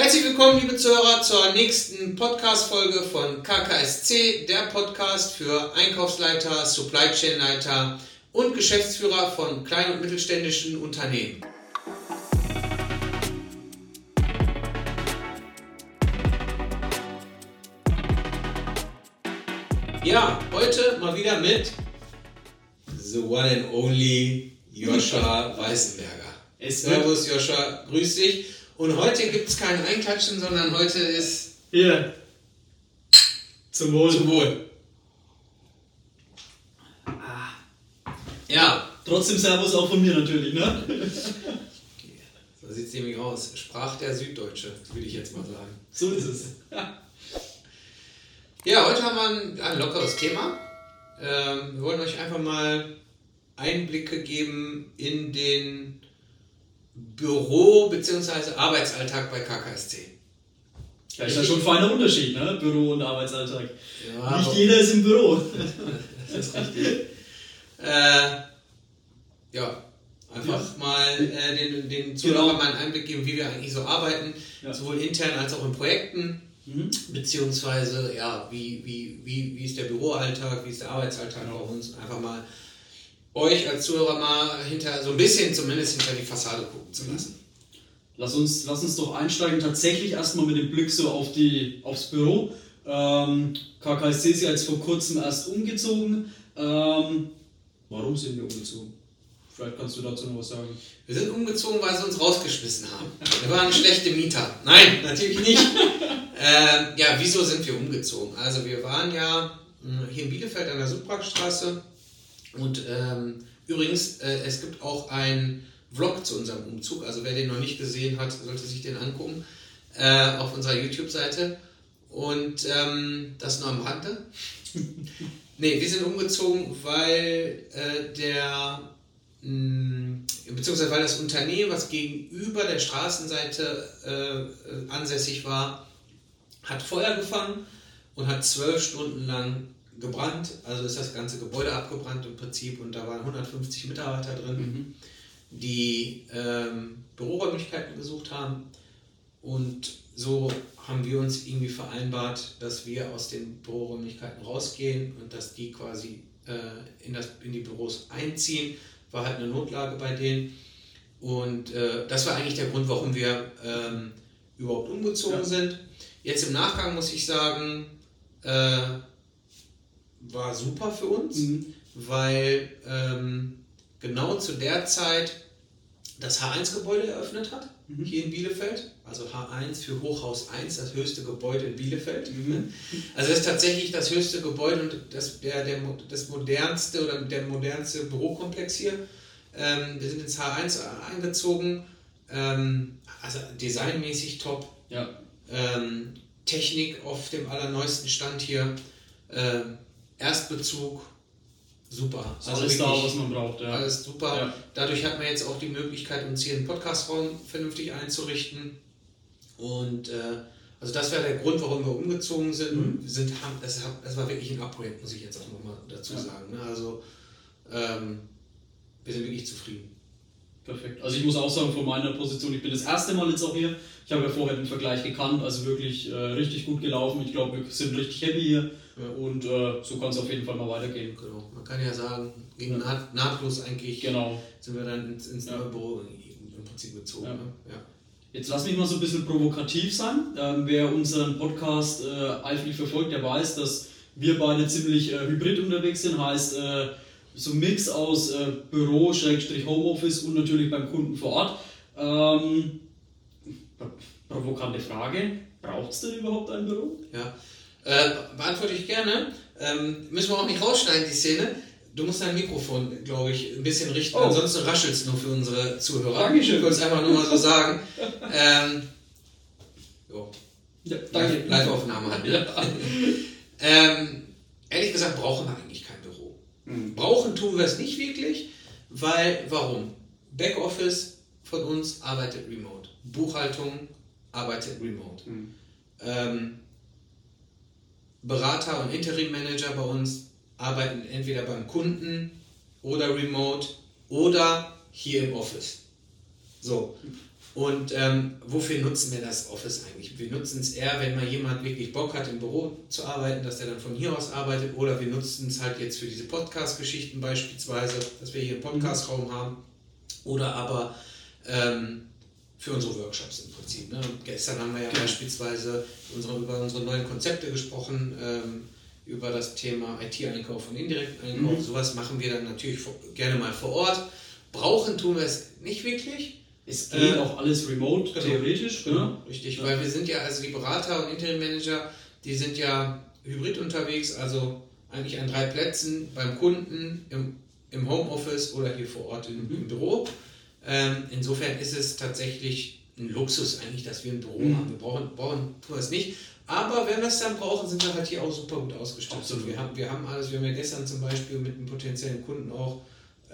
Herzlich willkommen, liebe Zuhörer, zur nächsten Podcast-Folge von KKSC, der Podcast für Einkaufsleiter, Supply Chain Leiter und Geschäftsführer von kleinen und mittelständischen Unternehmen. Ja, heute mal wieder mit the one and only Joscha Weißenberger. Servus Joscha, grüß dich. Und heute gibt es kein Einklatschen, sondern heute ist... Hier. Zum Wohl. Zum Wohl. Ja. Trotzdem Servus auch von mir natürlich, ne? So sieht es nämlich aus. Sprach der Süddeutsche, würde ich jetzt mal sagen. So ist es. Ja, heute haben wir ein lockeres Thema. Wir wollen euch einfach mal Einblicke geben in den Büro- bzw. Arbeitsalltag bei KKSC. Ja, ist ja schon ein feiner Unterschied, ne? Büro und Arbeitsalltag. Ja, nicht jeder ist im Büro. Das ist richtig. Einfach mal den Zuhörern mal einen Einblick geben, wie wir eigentlich so arbeiten, sowohl intern als auch in Projekten, beziehungsweise wie ist der Büroalltag, wie ist der Arbeitsalltag bei uns, einfach mal euch als Zuhörer mal hinter so ein bisschen zumindest hinter die Fassade gucken zu lassen. Lass uns doch einsteigen, tatsächlich erstmal mit dem Blick so aufs Büro. KKSC ist ja jetzt vor kurzem erst umgezogen. Warum sind wir umgezogen? Vielleicht kannst du dazu noch was sagen. Wir sind umgezogen, weil sie uns rausgeschmissen haben. Wir waren schlechte Mieter. Nein, natürlich nicht. Wieso sind wir umgezogen? Also wir waren ja hier in Bielefeld an der Südparkstraße. Und übrigens, es gibt auch einen Vlog zu unserem Umzug. Also wer den noch nicht gesehen hat, sollte sich den angucken. Auf unserer YouTube-Seite. Und das nur am Rande. Nee, wir sind umgezogen, weil weil das Unternehmen, was gegenüber der Straßenseite ansässig war, hat Feuer gefangen und hat 12 Stunden lang gebrannt. Also ist das ganze Gebäude abgebrannt im Prinzip und da waren 150 Mitarbeiter drin, die Büroräumlichkeiten gesucht haben. Und so haben wir uns irgendwie vereinbart, dass wir aus den Büroräumlichkeiten rausgehen und dass die quasi in die Büros einziehen. War halt eine Notlage bei denen. Und das war eigentlich der Grund, warum wir überhaupt umgezogen sind. Jetzt im Nachgang muss ich sagen, war super für uns, weil genau zu der Zeit das H1-Gebäude eröffnet hat, hier in Bielefeld. Also H1 für Hochhaus 1, das höchste Gebäude in Bielefeld. Also das ist tatsächlich das höchste Gebäude und das modernste oder der modernste Bürokomplex hier. Wir sind ins H1 eingezogen, also designmäßig top. Ja. Technik auf dem allerneuesten Stand hier. Erstbezug. Super. Also alles da, was man braucht. Ja. Alles super. Ja. Dadurch hat man jetzt auch die Möglichkeit, uns hier einen Podcastraum vernünftig einzurichten. Und also das wäre der Grund, warum wir umgezogen sind. Das war wirklich ein Upgrade, muss ich jetzt auch nochmal dazu sagen. Ne? Also wir sind wirklich zufrieden. Perfekt. Also ich muss auch sagen, von meiner Position, ich bin das erste Mal jetzt auch hier. Ich habe ja vorher den Vergleich gekannt, also wirklich richtig gut gelaufen. Ich glaube, wir sind richtig happy hier. Ja. Und so kann es auf jeden Fall mal weitergehen. Genau. Man kann ja sagen, gegen nahtlos eigentlich sind wir dann ins neue Büro im Prinzip gezogen. Ja. Ne? Ja. Jetzt lass mich mal so ein bisschen provokativ sein. Wer unseren Podcast eifrig verfolgt, der weiß, dass wir beide ziemlich hybrid unterwegs sind. Heißt, so ein Mix aus Büro, Homeoffice und natürlich beim Kunden vor Ort. Provokante Frage, braucht es denn überhaupt ein Büro? Ja, beantworte ich gerne. Müssen wir auch nicht rausschneiden, die Szene. Du musst dein Mikrofon, glaube ich, ein bisschen richten, ansonsten raschelt es nur für unsere Zuhörer. Dankeschön. Ich wollte es einfach nur mal so sagen. Danke. Live-Aufnahme hat. Ehrlich gesagt brauchen wir eigentlich kein Büro. Brauchen tun wir es nicht wirklich, warum? Backoffice von uns arbeitet remote. Buchhaltung arbeitet remote. Berater und Interim-Manager bei uns arbeiten entweder beim Kunden oder remote oder hier im Office. So. Und wofür nutzen wir das Office eigentlich? Wir nutzen es eher, wenn mal jemand wirklich Bock hat, im Büro zu arbeiten, dass der dann von hier aus arbeitet. Oder wir nutzen es halt jetzt für diese Podcast-Geschichten beispielsweise, dass wir hier einen Podcast-Raum haben. Oder aber für unsere Workshops im Prinzip. Ne? Gestern haben wir ja beispielsweise über unsere neuen Konzepte gesprochen, über das Thema IT-Einkauf und indirekten Einkauf. Sowas machen wir dann natürlich gerne mal vor Ort. Brauchen tun wir es nicht wirklich. Es geht auch alles remote, theoretisch. Genau, richtig, weil wir sind ja, also die Berater und Interim-Manager, die sind ja hybrid unterwegs, also eigentlich an 3 Plätzen, beim Kunden, im Homeoffice oder hier vor Ort im Büro. Insofern ist es tatsächlich ein Luxus eigentlich, dass wir ein Büro haben. Wir brauchen tun wir es nicht. Aber wenn wir es dann brauchen, sind wir halt hier auch super gut ausgestattet. Wir haben alles, wir haben ja gestern zum Beispiel mit einem potenziellen Kunden auch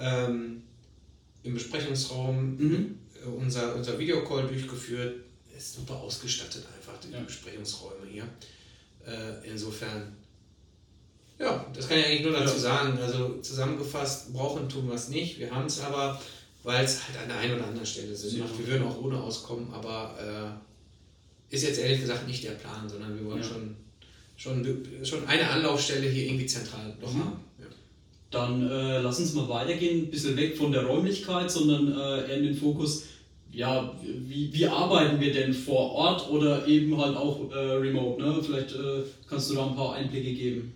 im Besprechungsraum unser Videocall durchgeführt. Ist super ausgestattet einfach, die Besprechungsräume hier. Insofern, ja, das kann ich eigentlich nur dazu sagen. Also zusammengefasst, brauchen tun wir es nicht. Wir haben es aber, weil es halt an der einen oder anderen Stelle Sinn macht. Wir würden auch ohne auskommen, aber ist jetzt ehrlich gesagt nicht der Plan, sondern wir wollen schon eine Anlaufstelle hier irgendwie zentral noch haben. Ja. Dann lass uns mal weitergehen, ein bisschen weg von der Räumlichkeit, sondern eher in den Fokus, ja, wie arbeiten wir denn vor Ort oder eben halt auch remote, ne? Vielleicht kannst du da ein paar Einblicke geben.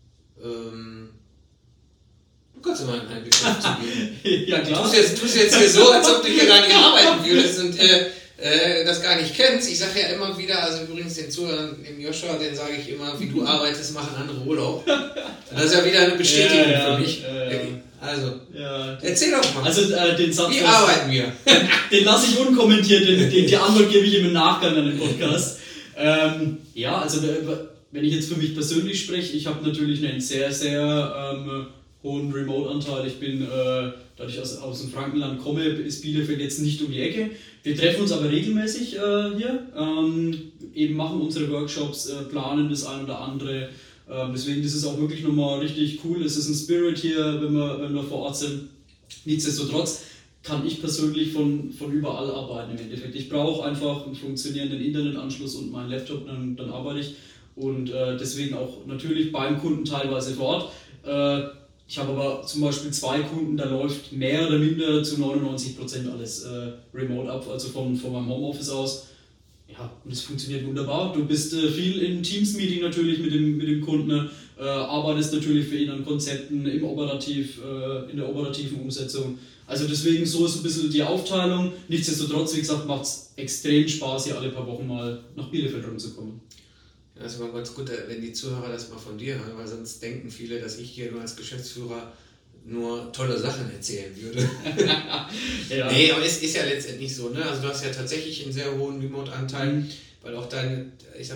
Du kannst ja mal einen Einblick dazu geben. Ja, klar. Du tust jetzt hier so, als ob du hier gar nicht arbeiten würdest und das gar nicht kennst. Ich sage ja immer wieder, also übrigens den Zuhörern, dem Joshua, den sage ich immer, wie du arbeitest, machen andere Urlaub. Das ist ja wieder eine Bestätigung für mich. Also, erzähl doch mal. Also, den Satz, wie arbeiten wir? Den lasse ich unkommentiert, die Antwort gebe ich im Nachgang an den Podcast. Ja, also wenn ich jetzt für mich persönlich spreche, ich habe natürlich einen sehr, sehr hohen Remote-Anteil. Ich bin, dadurch aus dem Frankenland komme, ist Bielefeld jetzt nicht um die Ecke. Wir treffen uns aber regelmäßig hier, eben machen unsere Workshops, planen das ein oder andere. Deswegen ist es auch wirklich nochmal richtig cool. Es ist ein Spirit hier, wenn wir vor Ort sind. Nichtsdestotrotz kann ich persönlich von überall arbeiten im Endeffekt. Ich brauche einfach einen funktionierenden Internetanschluss und meinen Laptop, dann arbeite ich. Und deswegen auch natürlich beim Kunden teilweise vor Ort. Ich habe aber zum Beispiel 2 Kunden, da läuft mehr oder minder zu 99% alles remote ab, also von meinem Homeoffice aus. Ja, und es funktioniert wunderbar. Du bist viel im Teams-Meeting natürlich mit dem Kunden, arbeitest natürlich für ihn an Konzepten in der operativen Umsetzung. Also deswegen so ist ein bisschen die Aufteilung. Nichtsdestotrotz, wie gesagt, macht es extrem Spaß, hier alle paar Wochen mal nach Bielefeld rumzukommen. Ja, das ist mal ganz gut, wenn die Zuhörer das mal von dir hören, weil sonst denken viele, dass ich hier nur als Geschäftsführer nur tolle Sachen erzählen würde. Ja. Nee, aber es ist ja letztendlich so, ne? Also du hast ja tatsächlich einen sehr hohen Remote-Anteil, weil auch deine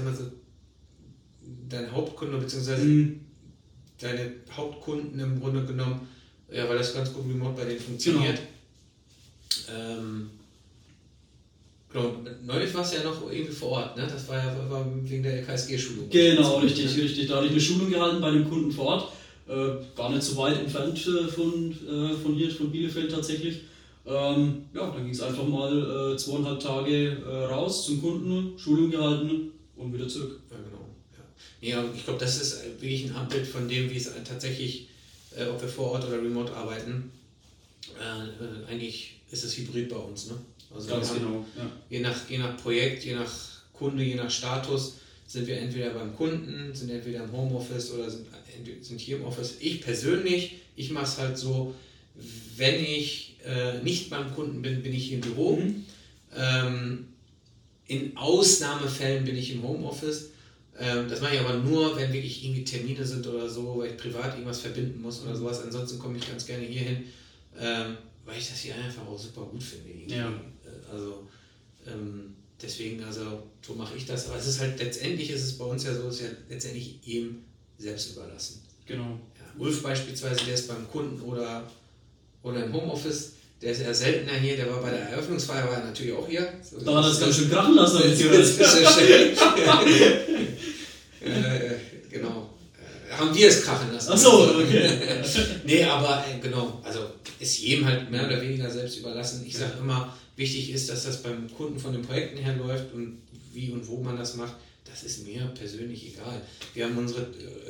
Hauptkunde bzw. deine Hauptkunden im Grunde genommen, ja, weil das ganz gut remote bei denen funktioniert. Genau. Neulich war es ja noch irgendwie vor Ort, ne? Das war wegen der KSG-Schulung. Genau, richtig. Da hatte ich eine Schulung gehalten bei dem Kunden vor Ort. Gar nicht so weit entfernt von hier, von Bielefeld tatsächlich. Dann ging es einfach mal 2,5 Tage raus zum Kunden, Schulung gehalten und wieder zurück. Ja, genau. Ja, ich glaube, das ist wirklich ein Abbild von dem, wie es tatsächlich, ob wir vor Ort oder remote arbeiten. Eigentlich ist es hybrid bei uns, ne? Also ganz genau. Ja. Je nach Projekt, je nach Kunde, je nach Status sind wir entweder beim Kunden, sind entweder im Homeoffice oder sind hier im Office. Ich persönlich, ich mache es halt so, wenn ich nicht beim Kunden bin, bin ich hier im Büro. In Ausnahmefällen bin ich im Homeoffice. Das mache ich aber nur, wenn wirklich irgendwie Termine sind oder so, weil ich privat irgendwas verbinden muss oder sowas. Ansonsten komme ich ganz gerne hier hin, weil ich das hier einfach auch super gut finde. Ja. Also deswegen, also so mache ich das. Aber es ist halt letztendlich ist es bei uns ja so, es ist ja letztendlich ihm selbst überlassen. Genau. Ja, Ulf beispielsweise, der ist beim Kunden oder im Homeoffice, der ist eher seltener hier, der war bei der Eröffnungsfeier, war natürlich auch hier. So, da hat er es ganz schön krachen lassen. Genau. Haben wir es krachen lassen. Achso, okay. Nee, aber genau, also ist jedem halt mehr oder weniger selbst überlassen. Ich sage immer, wichtig ist, dass das beim Kunden von den Projekten her läuft und wie und wo man das macht, das ist mir persönlich egal. Wir haben unsere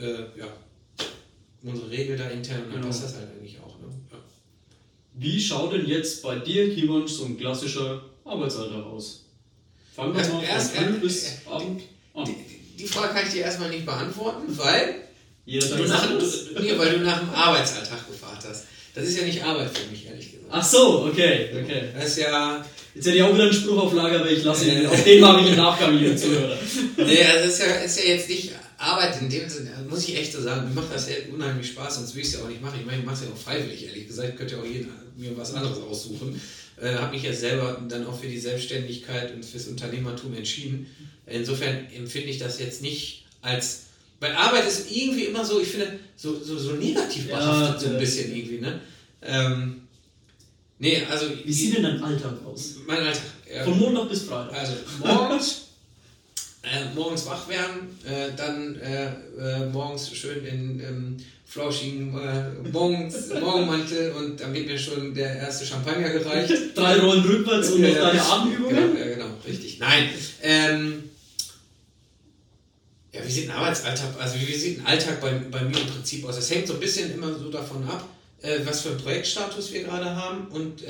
Regel da intern und dann passt das halt eigentlich auch. Ne? Ja. Wie schaut denn jetzt bei dir, Kimon, so ein klassischer Arbeitsalltag aus? Fangen wir mal von früh bis Abend an. Die Frage kann ich dir erstmal nicht beantworten, weil du nach dem Arbeitsalltag gefragt hast. Das ist ja nicht Arbeit für mich, ehrlich gesagt. Ach so, okay. Das ist ja... Jetzt hätte ich auch wieder einen Spruch auf Lager, aber ich lasse ihn. Auf den mache ich im Nachgang wieder zuhören. Nee, also das ist ja jetzt nicht Arbeit in dem Sinne, muss ich echt so sagen. Mir macht das ja unheimlich Spaß, sonst will ich es ja auch nicht machen. Ich meine, ich mache es ja auch freiwillig, ehrlich gesagt. Ich könnte ja auch mir was anderes aussuchen. Habe mich ja selber dann auch für die Selbstständigkeit und fürs Unternehmertum entschieden. Insofern empfinde ich das jetzt nicht als... Weil Arbeit ist irgendwie immer so, ich finde, so negativ behaftet, so ein bisschen irgendwie, ne? Nee, also... Wie sieht denn dein Alltag aus? Mein Alltag? Von Montag bis Freitag. Also morgens wach werden, dann morgens schön in flauschigen Morgenmantel und dann wird mir schon der erste Champagner gereicht. 3 Rollen rückwärts und noch deine Atemübungen? Genau, richtig. Nein. Wie sieht ein Arbeitsalltag, also wie sieht ein Alltag bei mir im Prinzip aus? Das hängt so ein bisschen immer so davon ab, was für einen Projektstatus wir gerade haben und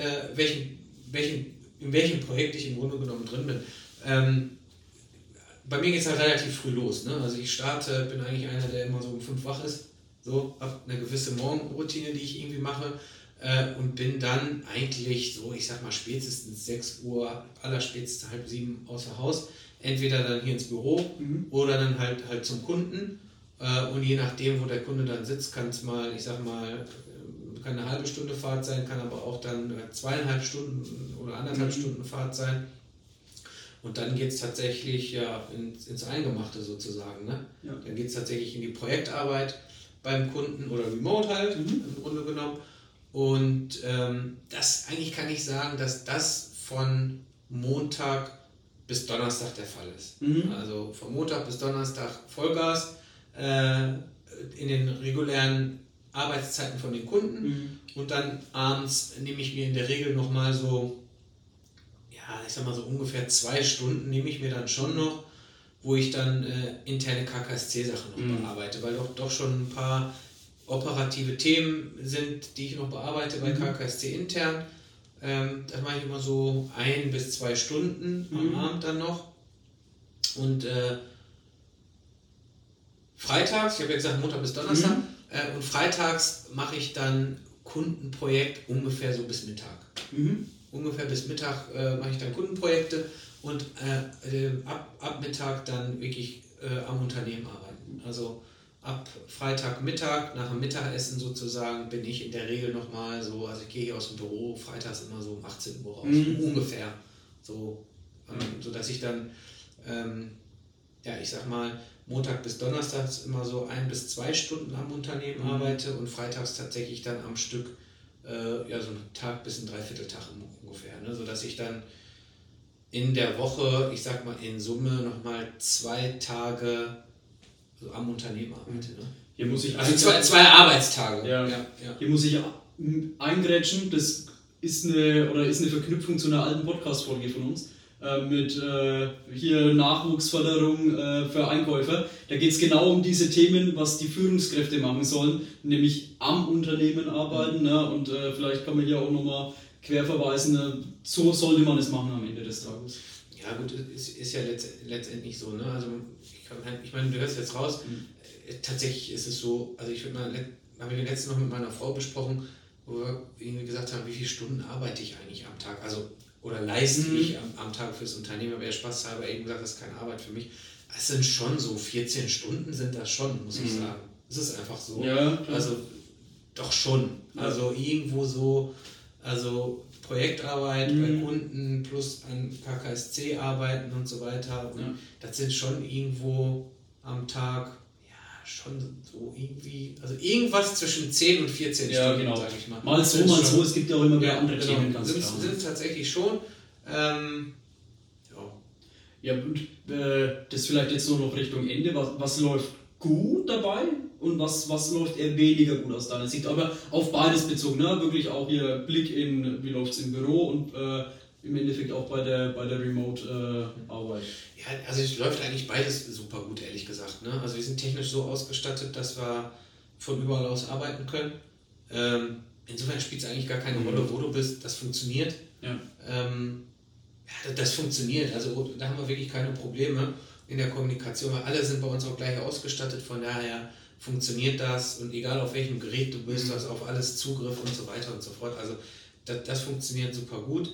in welchem Projekt ich im Grunde genommen drin bin. Bei mir geht es halt relativ früh los. Ne? Also ich bin eigentlich einer, der immer so um 5 wach ist. So, habe eine gewisse Morgenroutine, die ich irgendwie mache und bin dann eigentlich so, ich sag mal spätestens 6 Uhr, allerspätestens 6:30 außer Haus. Entweder dann hier ins Büro oder dann halt zum Kunden. Und je nachdem, wo der Kunde dann sitzt, kann es mal, ich sag mal, kann eine halbe Stunde Fahrt sein, kann aber auch dann 2,5 Stunden oder 1,5 Stunden Fahrt sein. Und dann geht es tatsächlich ins Eingemachte sozusagen. Ne? Ja. Dann geht es tatsächlich in die Projektarbeit beim Kunden oder remote halt im Grunde genommen. Und das eigentlich kann ich sagen, dass das von Montag bis Donnerstag der Fall ist. Also von Montag bis Donnerstag Vollgas in den regulären Arbeitszeiten von den Kunden und dann abends nehme ich mir in der Regel nochmal so, ich sag mal so ungefähr 2 Stunden nehme ich mir dann schon noch, wo ich dann interne KKSC-Sachen noch bearbeite, weil doch schon ein paar operative Themen sind, die ich noch bearbeite bei KKSC intern. Das mache ich immer so 1 bis 2 Stunden am Abend dann noch. Und freitags, ich habe ja gesagt Montag bis Donnerstag, und freitags mache ich dann Kundenprojekt ungefähr so bis Mittag. Ungefähr bis Mittag mache ich dann Kundenprojekte und ab Mittag dann wirklich am Unternehmen arbeiten. Also ab Freitagmittag, nach dem Mittagessen sozusagen, bin ich in der Regel nochmal so, also ich gehe hier aus dem Büro, freitags immer so um 18 Uhr raus, ungefähr. So, sodass ich dann, ich sag mal, Montag bis Donnerstag immer so 1 bis 2 Stunden am Unternehmen arbeite und freitags tatsächlich dann am Stück, so einen Tag bis einen Dreivierteltag ungefähr, ne? Sodass ich dann in der Woche, ich sag mal in Summe nochmal 2 Tage so am Unternehmen arbeite. Ne? Hier muss ich also zwei Arbeitstage. Ja. Hier muss ich eingrätschen, das ist eine Verknüpfung zu einer alten Podcast-Folge von uns mit hier Nachwuchsförderung für Einkäufer. Da geht es genau um diese Themen, was die Führungskräfte machen sollen, nämlich am Unternehmen arbeiten. Ne? Und vielleicht kann man hier auch nochmal quer verweisen, so sollte man es machen am Ende des Tages. Ja gut, ist ja letztendlich so. Ne? Also ich meine, du hörst jetzt raus, tatsächlich ist es so, also habe ich letztens noch mit meiner Frau besprochen, wo wir irgendwie gesagt haben, wie viele Stunden arbeite ich eigentlich am Tag, also oder leiste ich am Tag fürs Unternehmen, aber Spaß halber eben gesagt, das ist keine Arbeit für mich. Es sind schon so 14 Stunden sind das schon, muss ich sagen. Es ist einfach so. Ja, also doch schon. Also irgendwo so, also Projektarbeit bei Kunden plus an KKSC arbeiten und so weiter. Und das sind schon irgendwo am Tag, schon so irgendwie, also irgendwas zwischen 10 und 14 Stunden, genau. Sag ich mal. Mal so, es gibt ja auch immer mehr andere Themen, ganz klar. Sind tatsächlich schon. Und das vielleicht jetzt nur noch Richtung Ende, was läuft gut dabei und was läuft eher weniger gut aus deiner Sicht, aber auf beides bezogen, ne? Wirklich auch hier Blick in, wie läuft es im Büro und im Endeffekt auch bei der Remote-Arbeit. Ja, also es läuft eigentlich beides super gut, ehrlich gesagt. Ne? Also wir sind technisch so ausgestattet, dass wir von überall aus arbeiten können. Insofern spielt es eigentlich gar keine Rolle, wo du bist. Das funktioniert. Ja. Das funktioniert. Also da haben wir wirklich keine Probleme in der Kommunikation, weil alle sind bei uns auch gleich ausgestattet. Von daher funktioniert das und egal auf welchem Gerät du bist, du hast auf alles Zugriff und so weiter und so fort. Also das funktioniert super gut.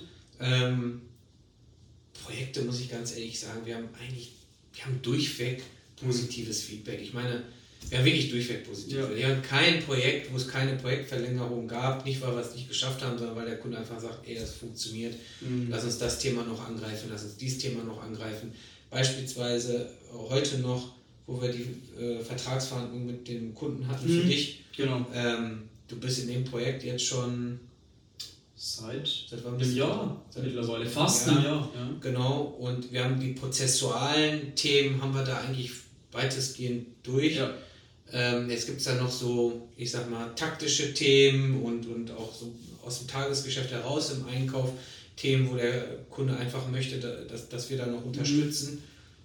Projekte, muss ich ganz ehrlich sagen, wir haben durchweg positives Feedback. Ich meine, wir haben wirklich durchweg positiv. Ja. Wir haben kein Projekt, wo es keine Projektverlängerung gab, nicht weil wir es nicht geschafft haben, sondern weil der Kunde einfach sagt, das funktioniert, lass uns das Thema noch angreifen, lass uns dieses Thema noch angreifen. Beispielsweise heute noch, wo wir die Vertragsverhandlungen mit dem Kunden hatten für dich. Genau. Du bist in dem Projekt jetzt schon seit einem Jahr mittlerweile, fast einem Jahr. Ja. Genau, und wir haben die prozessualen Themen, haben wir da eigentlich weitestgehend durch. Ja. Jetzt gibt es da noch so, ich sag mal, taktische Themen und auch so aus dem Tagesgeschäft heraus im Einkauf Themen, wo der Kunde einfach möchte, dass wir da noch unterstützen.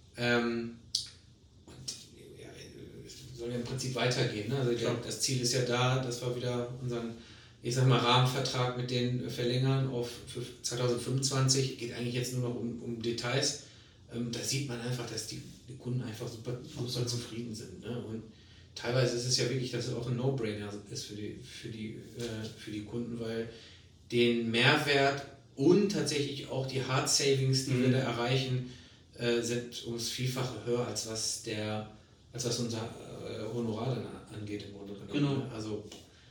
Soll ja im Prinzip weitergehen. Ne? Also das Ziel ist ja da, dass wir wieder unseren, ich sag mal, Rahmenvertrag mit denen verlängern für 2025. Geht eigentlich jetzt nur noch um Details. Da sieht man einfach, dass die Kunden einfach super zufrieden sind. Ne? Und teilweise ist es ja wirklich, dass es auch ein No-Brainer ist für die Kunden, weil den Mehrwert und tatsächlich auch die Hard Savings, die wir da erreichen, sind ums Vielfache höher, als was unser Honorar dann angeht im Grunde genommen. Genau. Also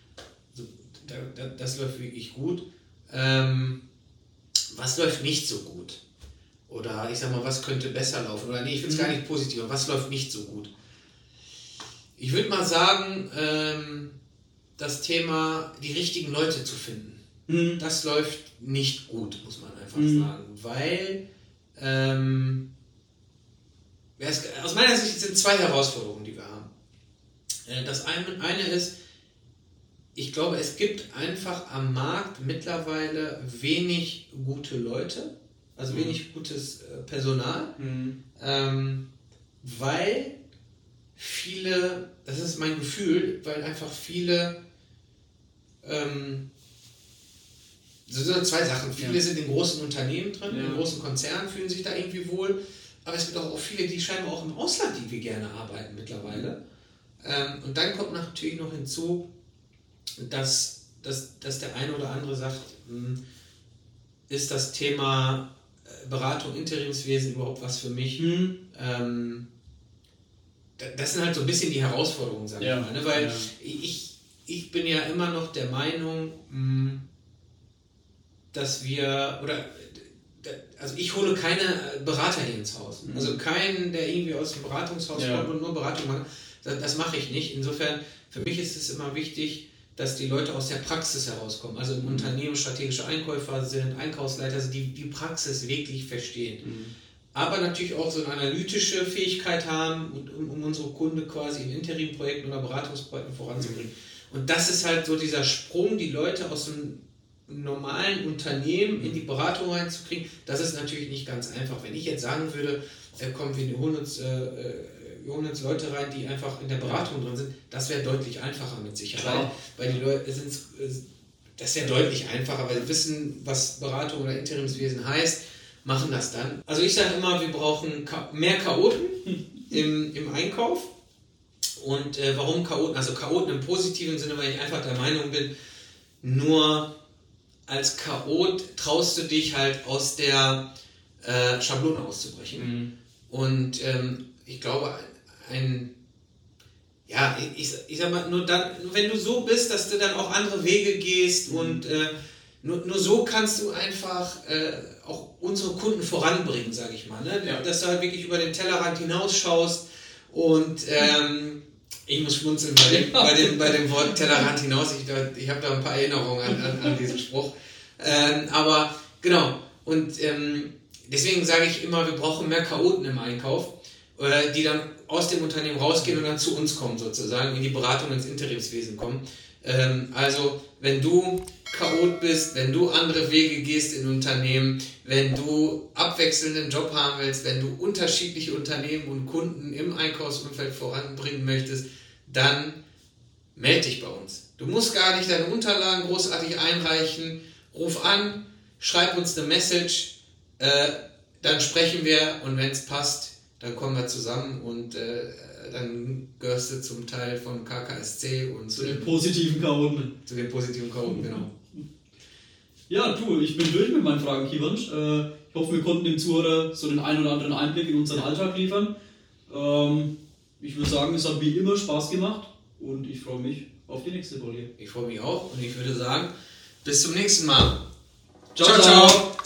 das läuft wirklich gut. Was läuft nicht so gut? Oder ich sag mal, was könnte besser laufen? Oder nee, ich will es gar nicht positiv, was läuft nicht so gut? Ich würde mal sagen, das Thema, die richtigen Leute zu finden, das läuft nicht gut, muss man einfach sagen. Weil aus meiner Sicht sind zwei Herausforderungen, die wir haben. Das eine ist, ich glaube, es gibt einfach am Markt mittlerweile wenig gute Leute, also wenig gutes Personal, weil viele, das ist mein Gefühl, weil einfach viele, das sind zwei Sachen, viele sind in großen Unternehmen drin, in großen Konzernen, fühlen sich da irgendwie wohl, aber es gibt auch viele, die scheinbar auch im Ausland, die wir gerne arbeiten mittlerweile. Und dann kommt natürlich noch hinzu, dass der eine oder andere sagt, ist das Thema Beratung, Interimswesen überhaupt was für mich? Das sind halt so ein bisschen die Herausforderungen, sage ich mal. Ne? Weil ich bin ja immer noch der Meinung, dass also ich hole keine Berater hier ins Haus. Also keinen, der irgendwie aus dem Beratungshaus kommt und nur Beratung macht. Das mache ich nicht. Insofern, für mich ist es immer wichtig, dass die Leute aus der Praxis herauskommen. Also im Unternehmen strategische Einkäufer sind, Einkaufsleiter, also die Praxis wirklich verstehen. Aber natürlich auch so eine analytische Fähigkeit haben, um unsere Kunden quasi in Interimprojekten oder Beratungsprojekten voranzubringen. Und das ist halt so dieser Sprung, die Leute aus dem normalen Unternehmen in die Beratung reinzukriegen. Das ist natürlich nicht ganz einfach. Wenn ich jetzt sagen würde, komm, wir holen uns Leute rein, die einfach in der Beratung drin sind, das wäre deutlich einfacher mit Sicherheit. Weil die Leute das wäre deutlich einfacher, weil sie wissen, was Beratung oder Interimswesen heißt, machen das dann. Also ich sage immer, wir brauchen mehr Chaoten im Einkauf. Und warum Chaoten? Also Chaoten im positiven Sinne, weil ich einfach der Meinung bin, nur als Chaot traust du dich halt aus der Schablone auszubrechen. Und ich glaube, ich sag mal, nur wenn du so bist, dass du dann auch andere Wege gehst und nur so kannst du einfach auch unsere Kunden voranbringen, sage ich mal. Ne? Ja. Dass du halt wirklich über den Tellerrand hinausschaust und ich muss schmunzeln bei dem Wort Tellerrand hinaus. Ich habe da ein paar Erinnerungen an diesen Spruch. Aber genau, und deswegen sage ich immer, wir brauchen mehr Chaoten im Einkauf, die dann aus dem Unternehmen rausgehen und dann zu uns kommen sozusagen, in die Beratung ins Interimswesen kommen. Also, wenn du Chaot bist, wenn du andere Wege gehst in Unternehmen, wenn du abwechselnden Job haben willst, wenn du unterschiedliche Unternehmen und Kunden im Einkaufsumfeld voranbringen möchtest, dann melde dich bei uns. Du musst gar nicht deine Unterlagen großartig einreichen. Ruf an, schreib uns eine Message, dann sprechen wir und wenn es passt, dann kommen wir zusammen und dann gehörst du zum Teil von KKSC und zu den positiven Chaoten. Zu den positiven Chaoten, genau. Ja, du, ich bin durch mit meinen Fragen, Kiewansch. Ich hoffe, wir konnten dem Zuhörer so den einen oder anderen Einblick in unseren Alltag liefern. Ich würde sagen, es hat wie immer Spaß gemacht und ich freue mich auf die nächste Folge. Ich freue mich auch und ich würde sagen, bis zum nächsten Mal. Ciao, ciao.